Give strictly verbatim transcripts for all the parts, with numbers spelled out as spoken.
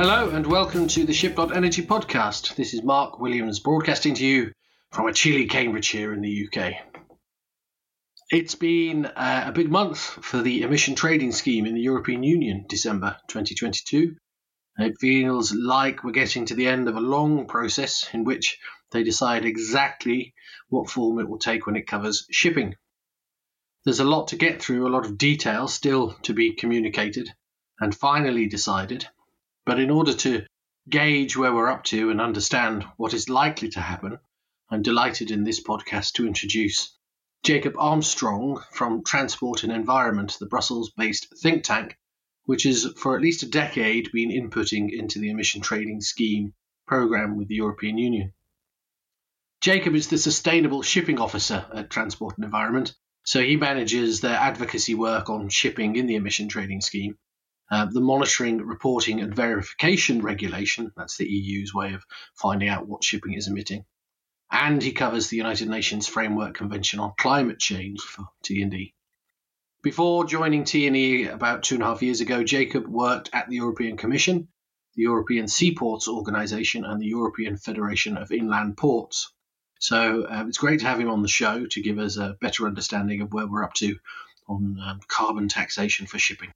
Hello and welcome to the Ship dot Energy podcast. This is Mark Williams broadcasting to you from a chilly Cambridgeshire in the U K. It's been uh, a big month for the emission trading scheme in the European Union, December twenty twenty-two. It feels like we're getting to the end of a long process in which they decide exactly what form it will take when it covers shipping. There's a lot to get through, a lot of detail still to be communicated and finally decided. But in order to gauge where we're up to and understand what is likely to happen, I'm delighted in this podcast to introduce Jacob Armstrong from Transport and Environment, the Brussels-based think tank, which has for at least a decade been inputting into the emission trading scheme programme with the European Union. Jacob is the Sustainable Shipping Officer at Transport and Environment, so he manages their advocacy work on shipping in the emission trading scheme. Uh, the monitoring, reporting and verification regulation, that's the E U's way of finding out what shipping is emitting. And he covers the United Nations Framework Convention on Climate Change for T and E. Before joining T and E about two and a half years ago, Jacob worked at the European Commission, the European Seaports Organisation and the European Federation of Inland Ports. So uh, it's great to have him on the show to give us a better understanding of where we're up to on um, carbon taxation for shipping.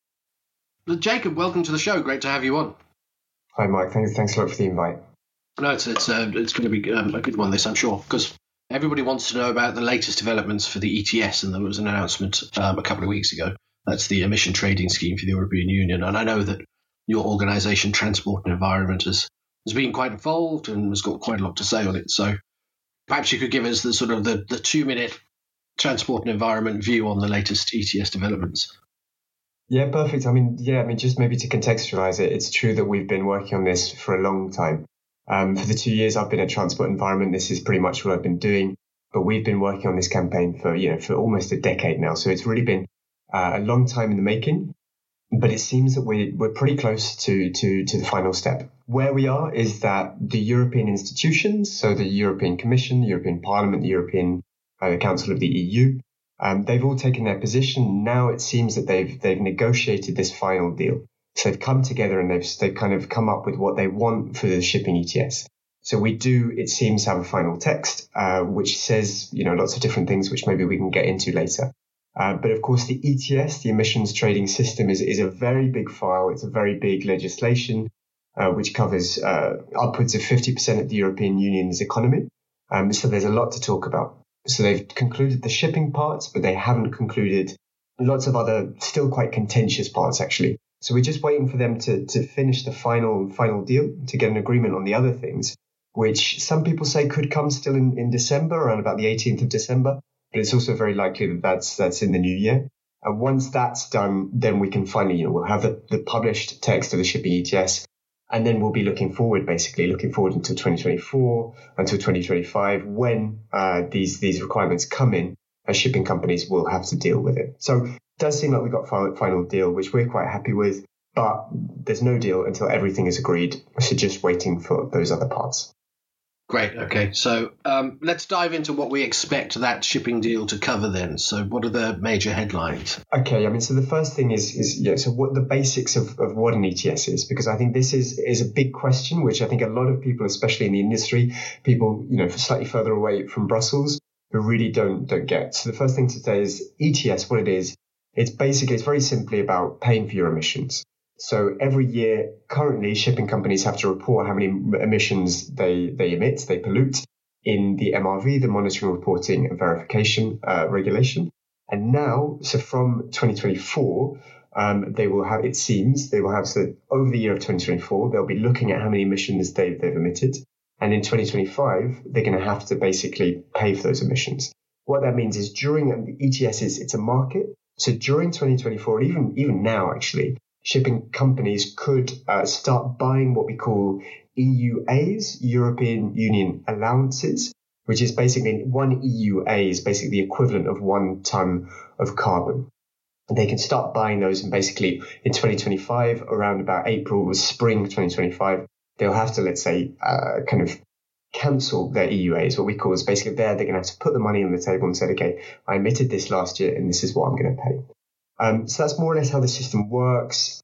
Jacob, welcome to the show. Great to have you on. Hi, Mike. Thanks, thanks a lot for the invite. No, it's it's, uh, it's going to be um, a good one, this, I'm sure, because everybody wants to know about the latest developments for the E T S, and there was an announcement um, a couple of weeks ago. That's the emission trading scheme for the European Union, and I know that your organisation, Transport and Environment, has, has been quite involved and has got quite a lot to say on it. So perhaps you could give us the sort of the, the two-minute Transport and Environment view on the latest E T S developments. Yeah, perfect. I mean, yeah, I mean, just maybe to contextualize it, it's true that we've been working on this for a long time. Um, for the two years I've been at Transport Environment, this is pretty much what I've been doing. But we've been working on this campaign for, you know, for almost a decade now. So it's really been uh, a long time in the making. But it seems that we're, we're pretty close to, to, to the final step. Where we are is that the European institutions, so the European Commission, the European Parliament, the European uh, the Council of the E U, Um, they've all taken their position. Now it seems that they've they've negotiated this final deal. So they've come together and they've they've kind of come up with what they want for the shipping E T S. So we do, it seems, have a final text uh, which says, you know, lots of different things which maybe we can get into later. Uh, but of course, the E T S, the emissions trading system, is is a very big file. It's a very big legislation uh, which covers uh, upwards of fifty percent of the European Union's economy. Um, so there's a lot to talk about. So they've concluded the shipping parts, but they haven't concluded lots of other still quite contentious parts, actually. So we're just waiting for them to, to finish the final final deal, to get an agreement on the other things, which some people say could come still in, in December, around about the eighteenth of December. But it's also very likely that that's, that's in the new year. And once that's done, then we can finally, you know, we'll have the, the published text of the shipping E T S. And then we'll be looking forward, basically looking forward until twenty twenty-four, until twenty twenty-five, when uh, these these requirements come in, as shipping companies will have to deal with it. So it does seem like we got a final deal, which we're quite happy with, but there's no deal until everything is agreed. So just waiting for those other parts. Great. Okay. So um, let's dive into what we expect that shipping deal to cover then. So what are the major headlines? Okay. I mean, so the first thing is, is yeah, so what the basics of, of what an E T S is, because I think this is, is a big question, which I think a lot of people, especially in the industry, people, you know, slightly further away from Brussels, who really don't, don't get. So the first thing to say is E T S, what it is, it's basically, it's very simply about paying for your emissions. So every year, currently, shipping companies have to report how many emissions they, they emit, they pollute in the M R V, the Monitoring, Reporting and Verification uh, Regulation. And now, so from twenty twenty-four, um, they will have, it seems, they will have, so over the year of twenty twenty-four, they'll be looking at how many emissions they've, they've emitted. And in twenty twenty-five, they're going to have to basically pay for those emissions. What that means is during the E T S, is it's a market. So during twenty twenty-four, even, even now, actually, shipping companies could uh, start buying what we call E U As, European Union allowances, which is basically one E U A is basically the equivalent of one ton of carbon. And they can start buying those, and basically in twenty twenty-five, around about April or spring twenty twenty-five, they'll have to, let's say, uh, kind of cancel their E U As. What we call is basically there, they're going to have to put the money on the table and say, okay, I emitted this last year and this is what I'm going to pay. Um, so that's more or less how the system works.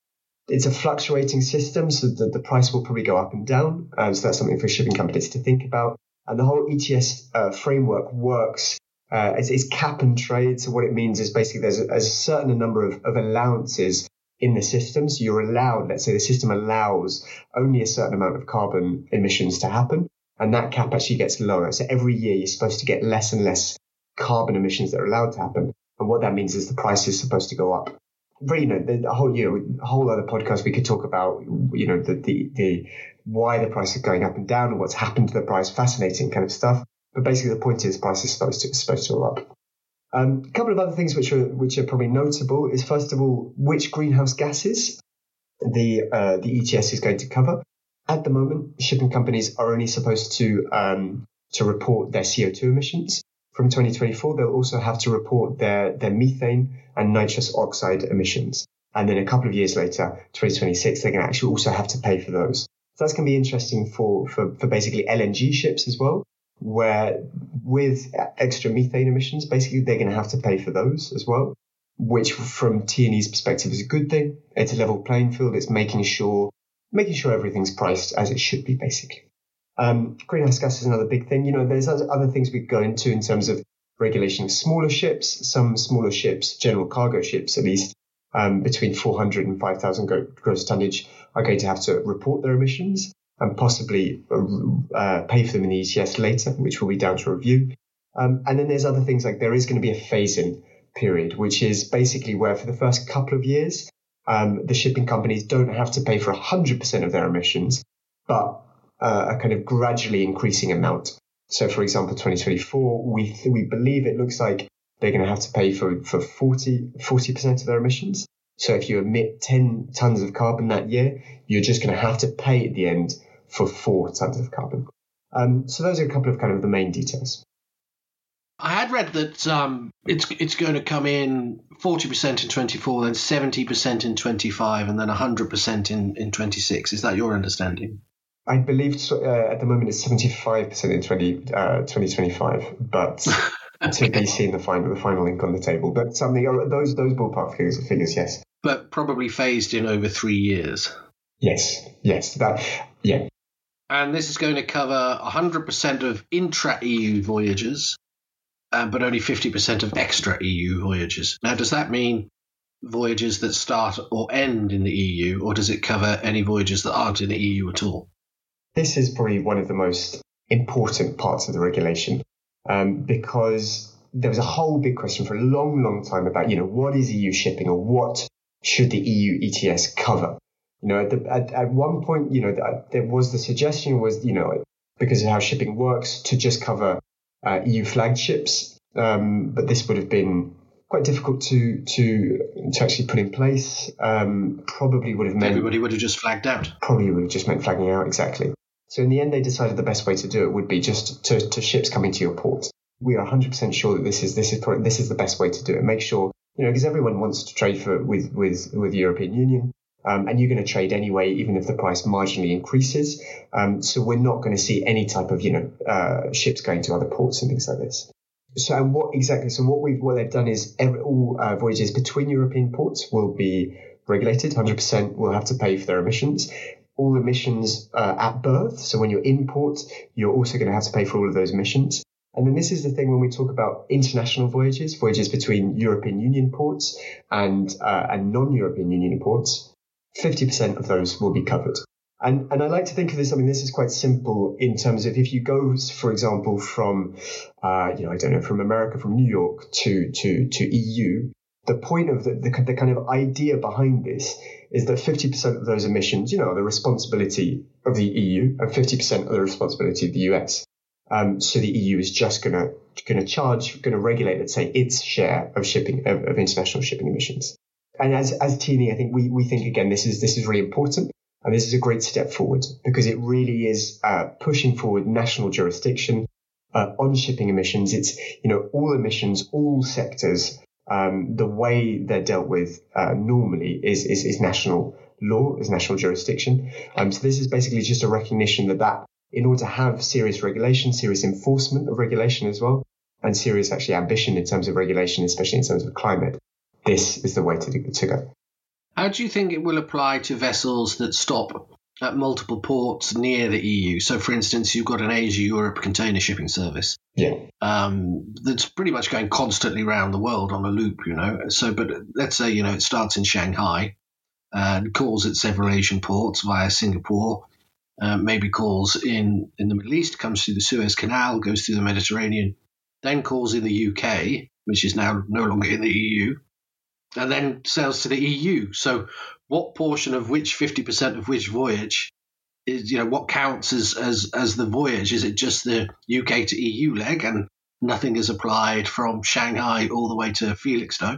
it's a fluctuating system, so the, the price will probably go up and down. Um, so that's something for shipping companies to think about. And the whole E T S uh, framework works uh, as, as cap and trade. So what it means is basically there's a, a certain number of, of allowances in the system. So you're allowed, let's say the system allows only a certain amount of carbon emissions to happen, and that cap actually gets lower. So every year you're supposed to get less and less carbon emissions that are allowed to happen. And what that means is the price is supposed to go up. But, you know, the, the whole, you know, a whole other podcast we could talk about, you know, the, the, the, why the price is going up and down and what's happened to the price, fascinating kind of stuff. But basically the point is the price is supposed to, supposed to go up. Um, a couple of other things which are, which are probably notable is, first of all, which greenhouse gases the, uh, the E T S is going to cover. At the moment, shipping companies are only supposed to, um, to report their C O two emissions. From twenty twenty-four, they'll also have to report their, their methane and nitrous oxide emissions. And then a couple of years later, twenty twenty-six, they're going to actually also have to pay for those. So that's going to be interesting for, for, for basically L N G ships as well, where with extra methane emissions, basically they're going to have to pay for those as well, which from T and E's perspective is a good thing. It's a level playing field. It's making sure, making sure everything's priced as it should be, basically. Um, greenhouse gas is another big thing. You know, there's other things we go into in terms of regulation of smaller ships. Some smaller ships, general cargo ships at least, um, between four hundred and five thousand gross tonnage are going to have to report their emissions and possibly uh, pay for them in the E T S later, which will be down to review. Um, and then there's other things like there is going to be a phase-in period, which is basically where for the first couple of years, um, the shipping companies don't have to pay for one hundred percent of their emissions, but Uh, a kind of gradually increasing amount. So, for example, twenty twenty-four, we th- we believe it looks like they're going to have to pay for, for forty percent of their emissions. So if you emit ten tons of carbon that year, you're just going to have to pay at the end for four tons of carbon. Um, so those are a couple of kind of the main details. I had read that um, it's it's going to come in forty percent in twenty-four, then seventy percent in twenty-five, and then one hundred percent in, in twenty-six. Is that your understanding? I believe uh, at the moment it's seventy-five percent in twenty, uh, twenty twenty-five, but to be seen the final the final link on the table. But something those those ballpark figures, figures, yes. But probably phased in over three years. Yes, yes, that yeah. And this is going to cover one hundred percent of intra-E U voyages, uh, but only fifty percent of extra-E U voyages. Now, does that mean voyages that start or end in the E U, or does it cover any voyages that aren't in the E U at all? This is probably one of the most important parts of the regulation, um, because there was a whole big question for a long, long time about, you know, what is E U shipping or what should the E U E T S cover? You know, at, the, at, at one point, you know, there was the suggestion was, you know, because of how shipping works, to just cover uh, E U flagged ships. Um, but this would have been quite difficult to to to actually put in place. Um, probably would have meant everybody would have just flagged out. Probably would have just meant flagging out, exactly. So in the end, they decided the best way to do it would be just to, to ships coming to your port. We are one hundred percent sure that this is this is probably, this is the best way to do it. Make sure, you know, because everyone wants to trade for with with with the European Union, um, and you're going to trade anyway, even if the price marginally increases. Um, so we're not going to see any type of, you know, uh, ships going to other ports and things like this. So and what exactly? So what we what they've done is every, all uh, voyages between European ports will be regulated. one hundred percent will have to pay for their emissions. All emissions uh, at berth. So when you're in port, you're also going to have to pay for all of those emissions. And then this is the thing when we talk about international voyages, voyages between European Union ports and uh, and non-European Union ports, fifty percent of those will be covered. And and I like to think of this, I mean, this is quite simple in terms of if you go, for example, from, uh, you know, I don't know, from America, from New York to, to, to E U, the point of the, the, the kind of idea behind this is that fifty percent of those emissions, you know, are the responsibility of the E U and fifty percent are the responsibility of the U S. Um, so the E U is just going to going to charge, going to regulate, let's say, its share of shipping, of, of international shipping emissions. And as as T and E, I think we, we think, again, this is this is really important. And this is a great step forward because it really is uh, pushing forward national jurisdiction uh, on shipping emissions. It's, you know, all emissions, all sectors, um, the way they're dealt with uh, normally is, is is national law, is national jurisdiction. Um, so this is basically just a recognition that that in order to have serious regulation, serious enforcement of regulation as well, and serious actually ambition in terms of regulation, especially in terms of climate, this is the way to, to go. How do you think it will apply to vessels that stop at multiple ports near the E U? So, for instance, you've got an Asia-Europe container shipping service. Yeah. Um, that's pretty much going constantly around the world on a loop, you know. So, but let's say, you know, it starts in Shanghai and calls at several Asian ports via Singapore, uh, maybe calls in, in the Middle East, comes through the Suez Canal, goes through the Mediterranean, then calls in the U K, which is now no longer in the E U, and then sails to the E U. So what portion of which fifty percent of which voyage is, you know, what counts as, as, as the voyage? Is it just the U K to E U leg and nothing is applied from Shanghai all the way to Felixstowe?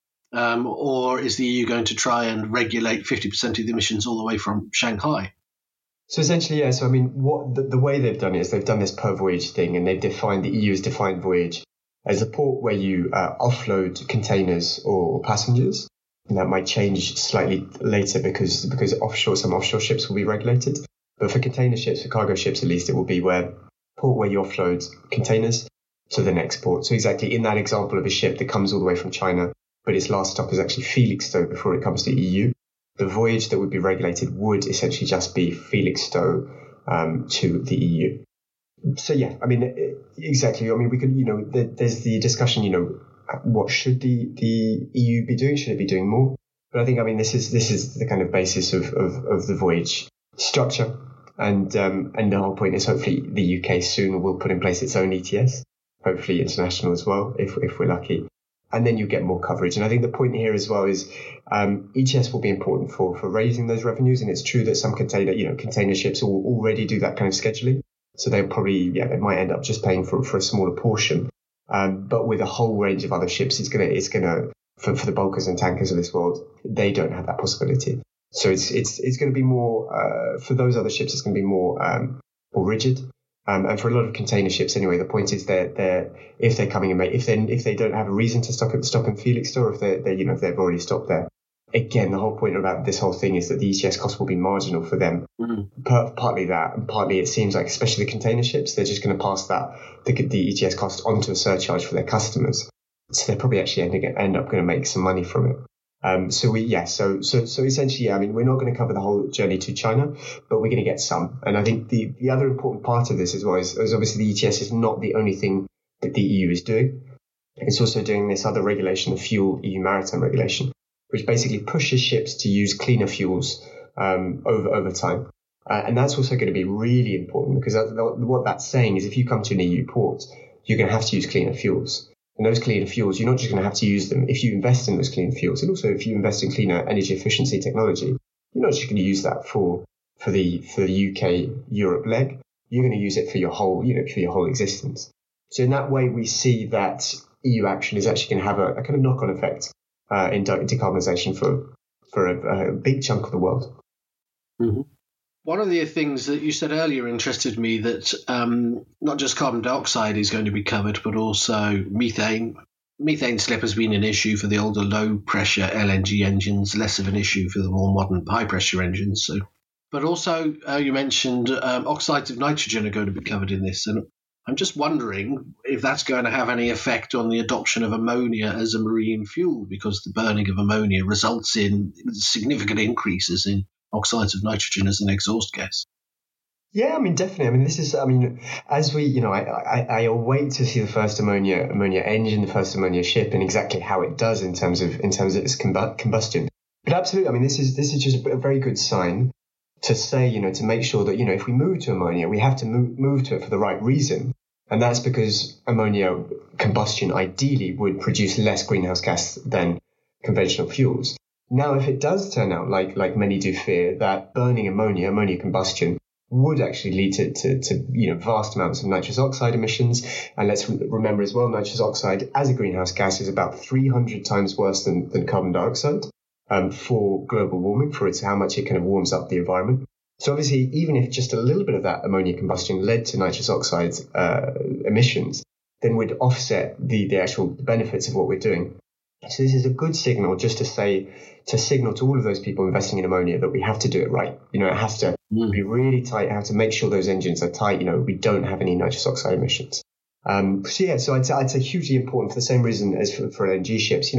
Um, or is the E U going to try and regulate fifty percent of the emissions all the way from Shanghai? So essentially, yeah. So I mean, what the, the way they've done it is they've done this per voyage thing, and they've defined the E U has defined voyage as a port where you uh, offload containers or passengers. And that might change slightly later because because offshore some offshore ships will be regulated. But for container ships, for cargo ships at least, it will be where port where you offload containers to the next port. So exactly in that example of a ship that comes all the way from China, but its last stop is actually Felixstowe before it comes to E U. The voyage that would be regulated would essentially just be Felixstowe um, to the E U. So yeah, I mean, exactly. I mean, we could, you know, there's the discussion, you know, what should the, the E U be doing? Should it be doing more? But I think, I mean, this is this is the kind of basis of, of, of the voyage structure. And um, and the whole point is hopefully the U K soon will put in place its own E T S, hopefully international as well, if if we're lucky. And then you get more coverage. And I think the point here as well is um, E T S will be important for, for raising those revenues. And it's true that some container, you know, container ships will already do that kind of scheduling. So they'll probably, yeah, they might end up just paying for, for a smaller portion. Um, but with a whole range of other ships, it's gonna, it's gonna, for, for the bulkers and tankers of this world, they don't have that possibility. So it's, it's, it's going to be more, uh, for those other ships, it's going to be more, um, more rigid. Um, and for a lot of container ships, anyway, the point is that they're, if they're coming and if they if they don't have a reason to stop at stop in Felixstowe, or if they they you know if they've already stopped there, again, the whole point about this whole thing is that the E T S cost will be marginal for them. Mm-hmm. Part, partly that, and partly it seems like, especially the container ships, they're just going to pass that the, the E T S cost onto a surcharge for their customers. So they're probably actually end, end up going to make some money from it. Um, so we, yeah, so, so, so essentially, yeah, I mean, we're not going to cover the whole journey to China, but we're going to get some. And I think the, the other important part of this as well is, is obviously the E T S is not the only thing that the E U is doing. It's also doing this other regulation, the Fuel E U Maritime Regulation, which basically pushes ships to use cleaner fuels, um, over, over time. Uh, and that's also going to be really important because that, what that's saying is if you come to an E U port, you're going to have to use cleaner fuels. And those cleaner fuels, you're not just going to have to use them if you invest in those cleaner fuels. And also if you invest in cleaner energy efficiency technology, you're not just going to use that for, for the, for the U K Europe leg. You're going to use it for your whole, you know, for your whole existence. So in that way, we see that E U action is actually going to have a, a kind of knock-on effect, uh, in decarbonisation for, for a, a big chunk of the world. Mm-hmm. One of the things that you said earlier interested me, that um, not just carbon dioxide is going to be covered, but also methane. Methane slip has been an issue for the older low-pressure L N G engines, less of an issue for the more modern high-pressure engines. So, but also, uh, you mentioned um, oxides of nitrogen are going to be covered in this. And I'm just wondering if that's going to have any effect on the adoption of ammonia as a marine fuel, because the burning of ammonia results in significant increases in oxides of nitrogen as an exhaust gas. Yeah, I mean, definitely. I mean, this is, I mean, as we, you know, I, I, I await to see the first ammonia ammonia engine, the first ammonia ship, and exactly how it does in terms of in terms of its combustion. But absolutely, I mean, this is this is just a very good sign to say, you know, to make sure that, you know, if we move to ammonia, we have to move, move to it for the right reason. And that's because ammonia combustion ideally would produce less greenhouse gas than conventional fuels. Now, if it does turn out, like like many do fear, that burning ammonia, ammonia combustion, would actually lead to, to, to you know, vast amounts of nitrous oxide emissions. And let's re- remember as well, nitrous oxide as a greenhouse gas is about three hundred times worse than, than carbon dioxide um, for global warming, for its how much it kind of warms up the environment. So obviously, even if just a little bit of that ammonia combustion led to nitrous oxide uh, emissions, then we'd offset the, the actual benefits of what we're doing. So this is a good signal just to say, to signal to all of those people investing in ammonia that we have to do it right. You know, it has to mm. be really tight. I have to make sure those engines are tight. You know, we don't have any nitrous oxide emissions. Um, so yeah, so I'd say, I'd say hugely important for the same reason as for, for L N G ships. You know, we,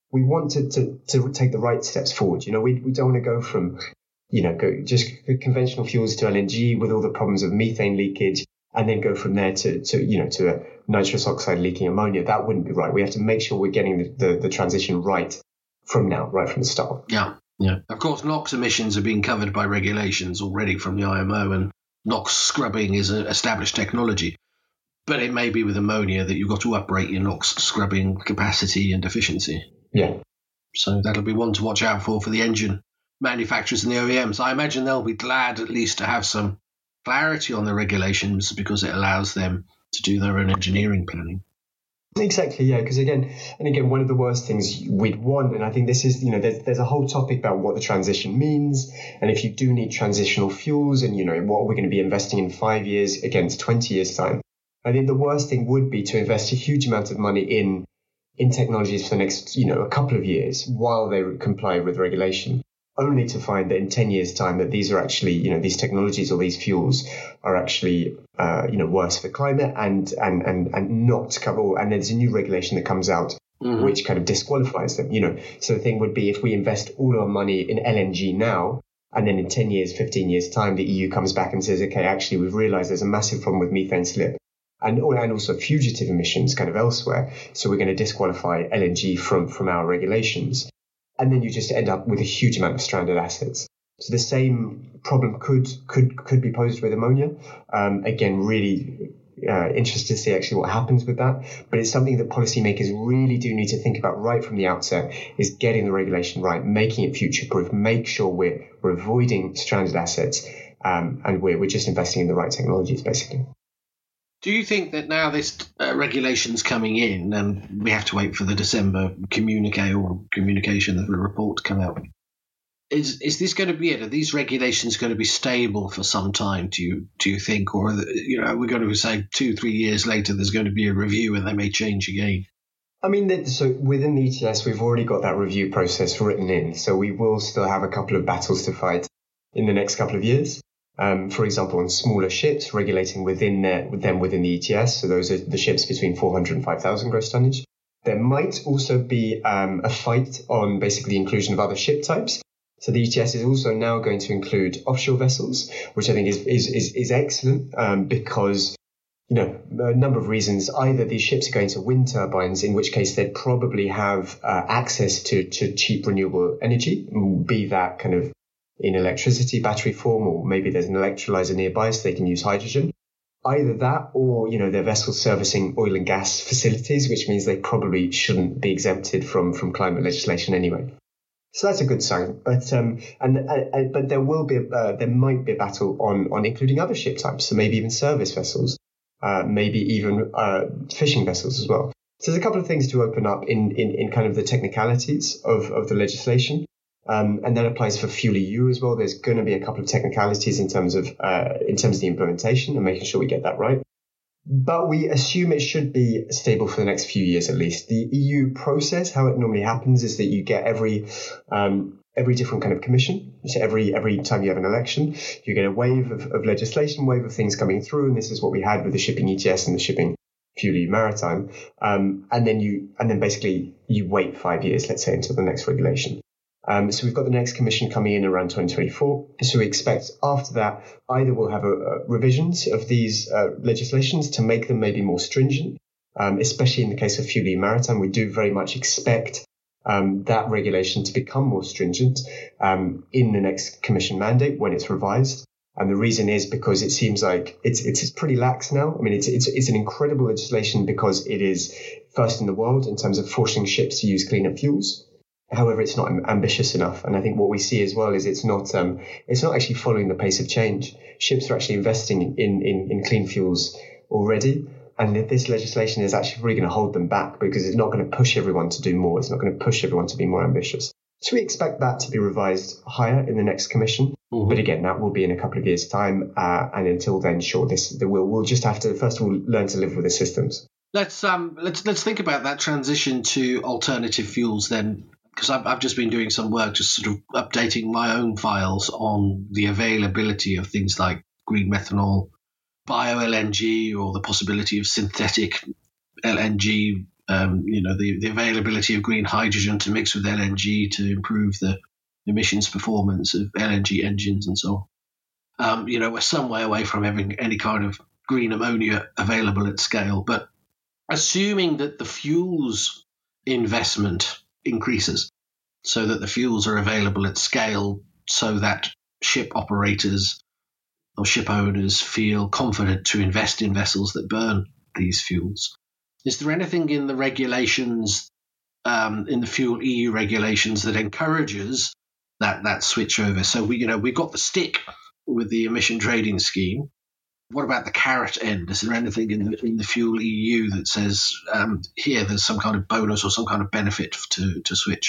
we want to, to, to take the right steps forward. You know, we, we don't want to go from, you know, go just conventional fuels to L N G with all the problems of methane leakage, and then go from there to, to you know, to a nitrous oxide leaking ammonia. That wouldn't be right. We have to make sure we're getting the, the, the transition right from now, right from the start. Yeah, yeah. Of course, NOx emissions are being covered by regulations already from the I M O, and NOx scrubbing is an established technology. But it may be with ammonia that you've got to uprate your NOx scrubbing capacity and efficiency. Yeah. So that'll be one to watch out for for the engine manufacturers and the O E Ms. I imagine they'll be glad at least to have some clarity on the regulations, because it allows them to do their own engineering planning. Exactly, yeah, because again, and again, one of the worst things we'd want, and I think this is, you know, there's, there's a whole topic about what the transition means, and if you do need transitional fuels, and, you know, what we're going to be investing in five years against twenty years' time. I think the worst thing would be to invest a huge amount of money in in technologies for the next, you know, a couple of years while they comply with regulation, only to find that in ten years' time that these are actually, you know, these technologies or these fuels are actually, uh, you know, worse for climate and and and and not cover. And there's a new regulation that comes out mm-hmm. which kind of disqualifies them. You know, so the thing would be, if we invest all our money in L N G now, and then in ten years, fifteen years' time, the E U comes back and says, okay, actually, we've realised there's a massive problem with methane slip. And, and also fugitive emissions kind of elsewhere. So we're going to disqualify L N G from, from our regulations. And then you just end up with a huge amount of stranded assets. So the same problem could could could be posed with ammonia. Um, again, really uh, interested to see actually what happens with that. But it's something that policymakers really do need to think about right from the outset, is getting the regulation right, making it future-proof, make sure we're, we're avoiding stranded assets, um, and we're, we're just investing in the right technologies, basically. Do you think that now this uh, regulation's coming in, and we have to wait for the December communique or communication, the report to come out, is is this going to be it? Are these regulations going to be stable for some time, do you do you think? Or, you know, we're going to say two, three years later there's going to be a review and they may change again? I mean, so within the E T S, we've already got that review process written in, so we will still have a couple of battles to fight in the next couple of years. Um, for example, on smaller ships, regulating within their, them within the E T S. So those are the ships between four hundred and five thousand gross tonnage. There might also be um, a fight on basically the inclusion of other ship types. So the E T S is also now going to include offshore vessels, which I think is is is, is excellent um, because, you know, a number of reasons. Either these ships are going to wind turbines, in which case they'd probably have uh, access to, to cheap renewable energy, be that kind of in electricity battery form, or maybe there's an electrolyzer nearby so they can use hydrogen. Either that, or, you know, they're vessels servicing oil and gas facilities, which means they probably shouldn't be exempted from, from climate legislation anyway. So that's a good sign. But um, and uh, but there will be a, uh, there might be a battle on on including other ship types, so maybe even service vessels, uh, maybe even uh, fishing vessels as well. So there's a couple of things to open up in in, in kind of the technicalities of, of the legislation. Um, and that applies for Fuel E U as well. There's going to be a couple of technicalities in terms of uh, in terms of the implementation and making sure we get that right. But we assume it should be stable for the next few years at least. The E U process, how it normally happens, is that you get every um, every different kind of commission. So every every time you have an election, you get a wave of, of legislation, wave of things coming through, and this is what we had with the shipping E T S and the shipping Fuel E U maritime. Um, and then you and then basically you wait five years, let's say, until the next regulation. Um, so we've got the next commission coming in around twenty twenty-four. So we expect after that, either we'll have a, a revisions of these uh, legislations to make them maybe more stringent, um, especially in the case of Fuel E U Maritime. We do very much expect um, that regulation to become more stringent um, in the next commission mandate when it's revised. And the reason is because it seems like it's it's, it's pretty lax now. I mean, it's, it's it's an incredible legislation because it is first in the world in terms of forcing ships to use cleaner fuels. However, it's not ambitious enough, and I think what we see as well is it's not um, it's not actually following the pace of change. Ships are actually investing in in, in clean fuels already, and this legislation is actually really going to hold them back because it's not going to push everyone to do more. It's not going to push everyone to be more ambitious. So we expect that to be revised higher in the next commission, mm-hmm. but again, that will be in a couple of years' time, uh, and until then, sure, this we'll we'll just have to first of all learn to live with the systems. Let's um let's let's think about that transition to alternative fuels then. Because I've, I've just been doing some work just sort of updating my own files on the availability of things like green methanol, bio-L N G, or the possibility of synthetic L N G um, you know, the, the availability of green hydrogen to mix with L N G to improve the emissions performance of L N G engines and so on. Um, you know, we're some way away from having any kind of green ammonia available at scale. But assuming that the fuels investment increases so that the fuels are available at scale so that ship operators or ship owners feel confident to invest in vessels that burn these fuels. Is there anything in the regulations, um, in the fuel E U regulations, that encourages that that switch over? So we, you know, we've got the stick with the emission trading scheme. What about the carrot end? Is there anything in the, in the fuel E U that says um, here there's some kind of bonus or some kind of benefit to to switch?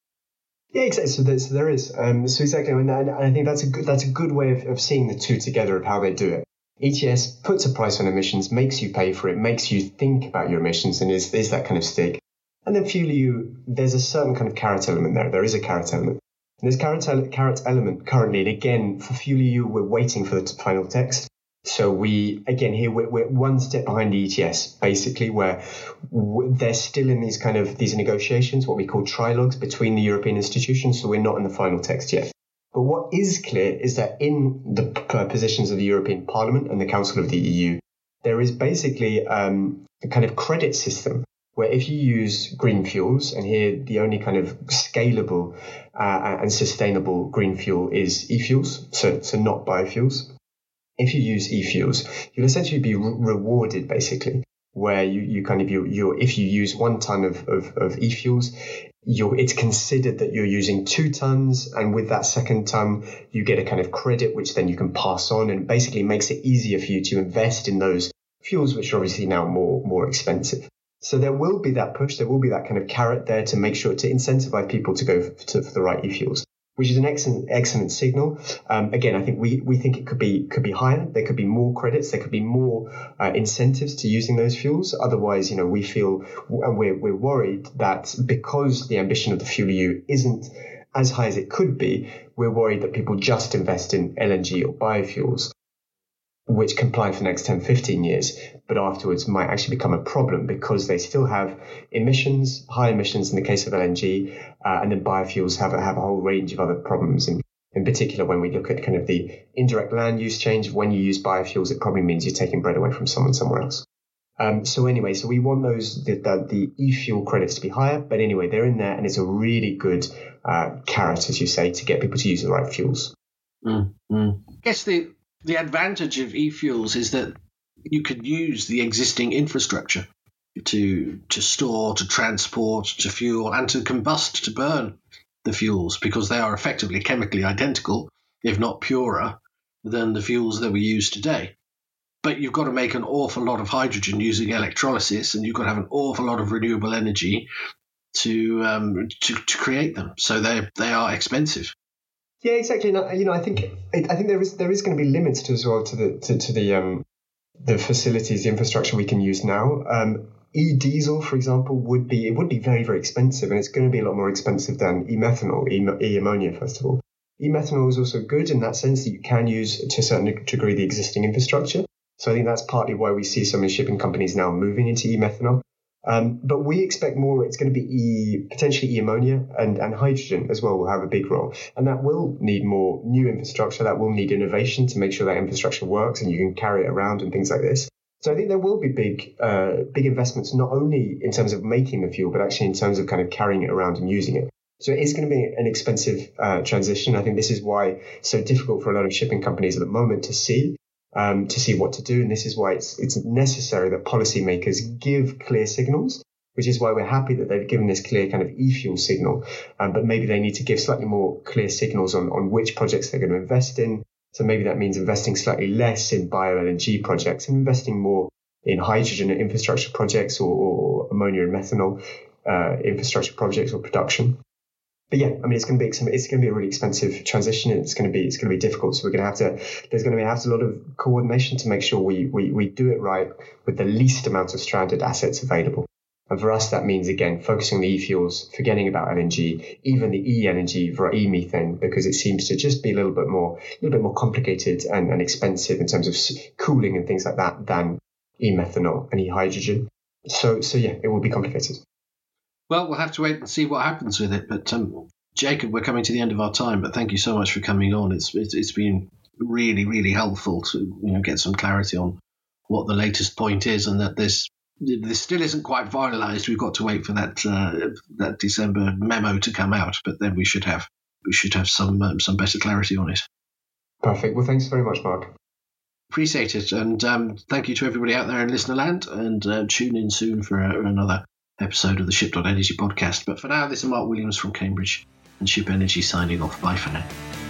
Yeah, exactly. So there, so there is. Um, so exactly, and, and I think that's a good that's a good way of, of seeing the two together of how they do it. E T S puts a price on emissions, makes you pay for it, makes you think about your emissions, and is is that kind of stick. And then fuel E U, there's a certain kind of carrot element there. There is a carrot element. And this carrot carrot element currently, and again for fuel E U, we're waiting for the t- final text. So we, again, here we're, we're one step behind the E T S, basically, where w- they're still in these kind of these negotiations, what we call trilogues between the European institutions. So we're not in the final text yet. But what is clear is that in the p- positions of the European Parliament and the Council of the E U, there is basically um, a kind of credit system where if you use green fuels, and here the only kind of scalable uh, and sustainable green fuel is e-fuels, so, so not biofuels. If you use e-fuels, you'll essentially be re- rewarded, basically, where you, you kind of, you, you're, if you use one ton of, of, of e-fuels, you're, it's considered that you're using two tons. And with that second ton, you get a kind of credit, which then you can pass on, and basically makes it easier for you to invest in those fuels, which are obviously now more, more expensive. So there will be that push. There will be that kind of carrot there to make sure to incentivize people to go for, to, for the right e-fuels, which is an excellent, excellent signal. Um, again, I think we, we think it could be could be higher. There could be more credits. There could be more uh, incentives to using those fuels. Otherwise, you know, we feel and we're we're worried that because the ambition of the fuel E U isn't as high as it could be, we're worried that people just invest in L N G or biofuels, which comply for the next ten, fifteen years, but afterwards might actually become a problem because they still have emissions, high emissions in the case of L N G, uh, and then biofuels have a, have a whole range of other problems. And in particular, when we look at kind of the indirect land use change, when you use biofuels, it probably means you're taking bread away from someone somewhere else. Um, so anyway, so we want those the, the, the e-fuel credits to be higher, but anyway, they're in there, and it's a really good uh, carrot, as you say, to get people to use the right fuels. Mm, mm. I guess the The advantage of e-fuels is that you can use the existing infrastructure to to store, to transport, to fuel, and to combust, to burn the fuels, because they are effectively chemically identical, if not purer, than the fuels that we use today. But you've got to make an awful lot of hydrogen using electrolysis, and you've got to have an awful lot of renewable energy to um, to, to create them. So they they are expensive. Yeah, exactly. And, you know, I think I think there is there is going to be limits to as well to the to, to the um the facilities, the infrastructure we can use now. Um, e-diesel, for example, would be it would be very very expensive, and it's going to be a lot more expensive than e-methanol, e-ammonia, first of all. E-methanol is also good in that sense that you can use to a certain degree the existing infrastructure. So I think that's partly why we see some of the shipping companies now moving into e-methanol. Um, but we expect more, it's going to be e, potentially e-ammonia and, and hydrogen as well will have a big role. And that will need more new infrastructure. That will need innovation to make sure that infrastructure works and you can carry it around and things like this. So I think there will be big, uh, big investments, not only in terms of making the fuel, but actually in terms of kind of carrying it around and using it. So it is going to be an expensive uh, transition. I think this is why it's so difficult for a lot of shipping companies at the moment to see. Um, to see what to do. And this is why it's it's necessary that policymakers give clear signals, which is why we're happy that they've given this clear kind of e-fuel signal. Um, but maybe they need to give slightly more clear signals on, on which projects they're going to invest in. So maybe that means investing slightly less in bio-L N G projects and investing more in hydrogen infrastructure projects or, or ammonia and methanol uh, infrastructure projects or production. But yeah, I mean, it's going to be it's going to be a really expensive transition, and it's going to be it's going to be difficult. So we're going to have to there's going to be have to a lot of coordination to make sure we we we do it right with the least amount of stranded assets available. And for us, that means again focusing on the e-fuels, forgetting about L N G, even the e-L N G for e-methane, because it seems to just be a little bit more a little bit more complicated and, and expensive in terms of cooling and things like that than e-methanol and e-hydrogen. So, so yeah, it will be complicated. Well, we'll have to wait and see what happens with it. But um, Jacob, we're coming to the end of our time. But thank you so much for coming on. It's it's, it's been really, really helpful to you know get some clarity on what the latest point is, and that this this still isn't quite finalised. We've got to wait for that uh, that December memo to come out, but then we should have we should have some um, some better clarity on it. Perfect. Well, thanks very much, Mark. Appreciate it, and um, thank you to everybody out there in listener land, and uh, tune in soon for uh, another episode of the Ship dot Energy podcast. But for now, this is Mark Williams from Cambridge and Ship Energy signing off. Bye for now.